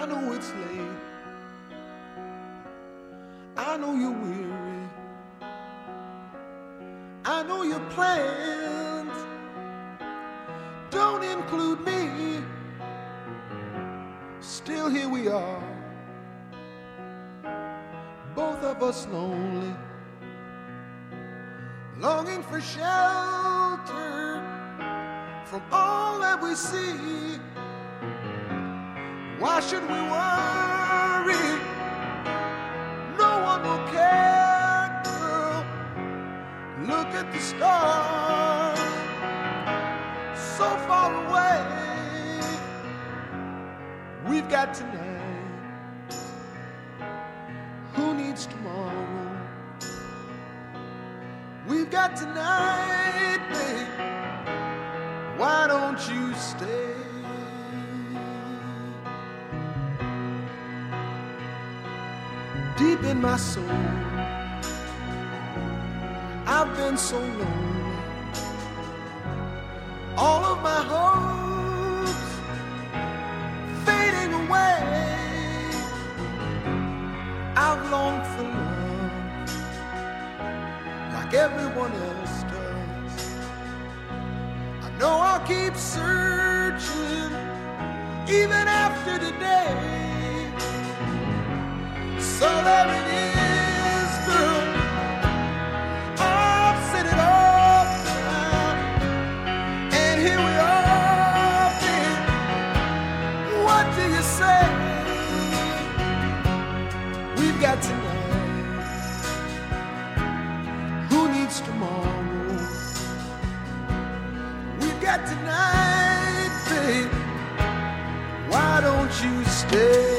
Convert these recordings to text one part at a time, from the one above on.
I know it's late. I know you're weary. I know your plans don't include me. Still here we are, both of us lonely, longing for shelter from all that we see. Why should we worry? No one will care, girl. Look at the stars, so far away. We've got tonight. Who needs tomorrow? We've got tonight, babe. Why don't you stay? Deep in my soul, I've been so lonely. All of my hopes fading away. I've longed for love like everyone else does. I know I'll keep searching even after today. So there it is, girl. I've said it all down, and here we are, babe. What do you say? We've got tonight. Who needs tomorrow? We've got tonight, babe. Why don't you stay?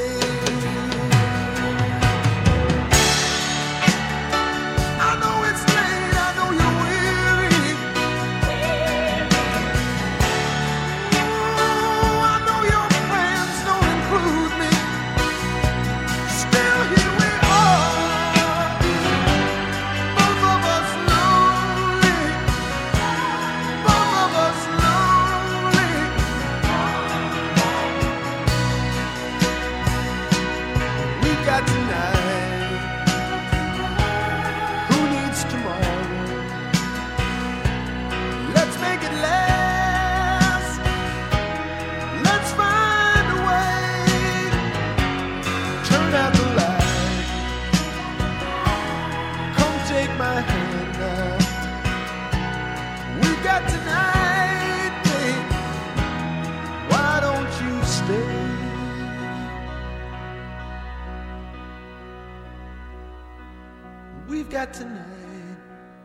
We've got tonight.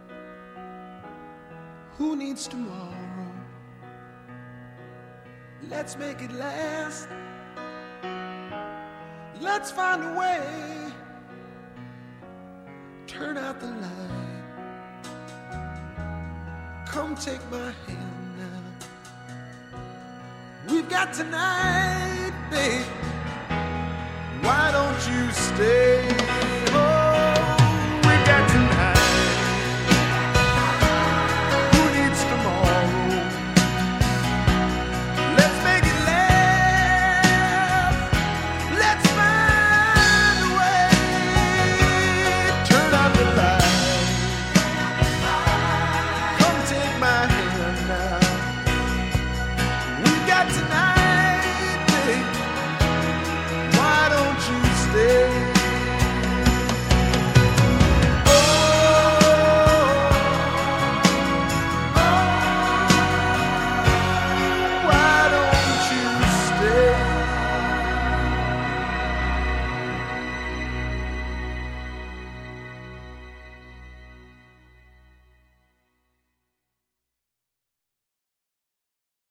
Who needs tomorrow? Let's make it last. Let's find a way. Turn out the light. Come take my hand now. We've got tonight, babe. Why don't you stay?